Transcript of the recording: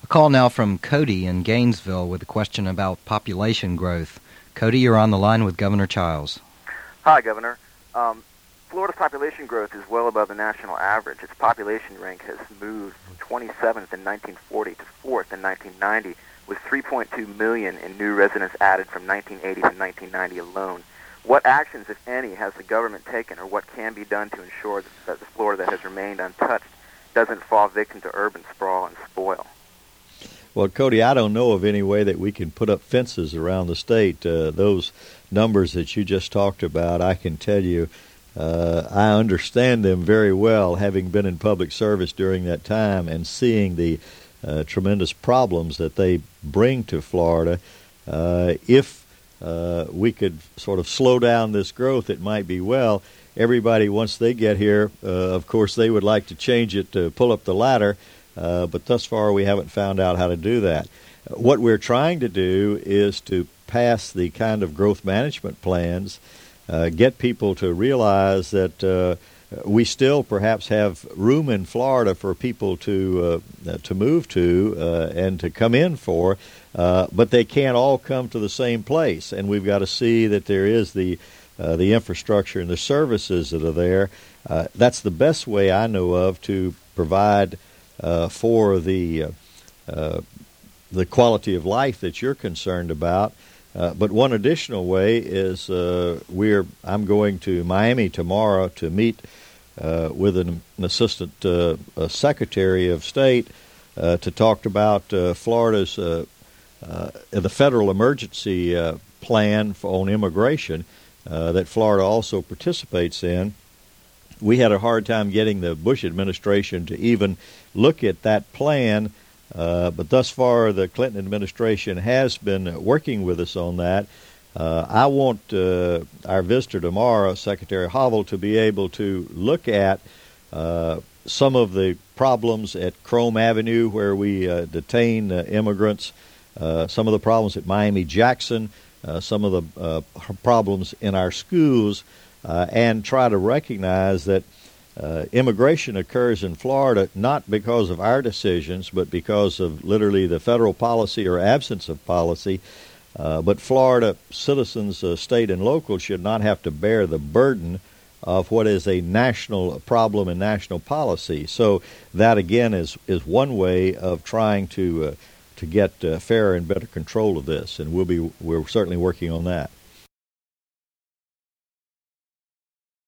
A call now from Cody in Gainesville with a question about population growth. Cody, you're on the line with Governor Childs. Hi, Governor. Florida's population growth is well above the national average. Its population rank has moved from 27th in 1940 to 4th in 1990, with 3.2 million in new residents added from 1980 to 1990 alone. What actions, if any, has the government taken, or what can be done to ensure that the Florida that has remained untouched doesn't fall victim to urban sprawl and spoil? Well, Cody, I don't know of any way that we can put up fences around the state. Those numbers that you just talked about, I can tell you, I understand them very well, having been in public service during that time and seeing the tremendous problems that they bring to Florida. If we could sort of slow down this growth, it might be well. Everybody, once they get here, of course, they would like to change it to pull up the ladder. But thus far, we haven't found out how to do that. What we're trying to do is to pass the kind of growth management plans, get people to realize that we still perhaps have room in Florida for people to move to and to come in for, but they can't all come to the same place. And we've got to see that there is the infrastructure and the services that are there. That's the best way I know of to provide for the quality of life that you're concerned about. But one additional way is I'm going to Miami tomorrow to meet with an assistant secretary of state to talk about Florida's the federal emergency plan on immigration that Florida also participates in. We had a hard time getting the Bush administration to even look at that plan, but thus far the Clinton administration has been working with us on that. I want our visitor tomorrow, Secretary Hovell, to be able to look at some of the problems at Chrome Avenue where we detain immigrants, some of the problems at Miami-Jackson, some of the problems in our schools, and try to recognize that immigration occurs in Florida not because of our decisions, but because of literally the federal policy or absence of policy. But Florida citizens, state and local, should not have to bear the burden of what is a national problem and national policy. So that, again, is one way of trying to get fairer and better control of this, and we're certainly working on that.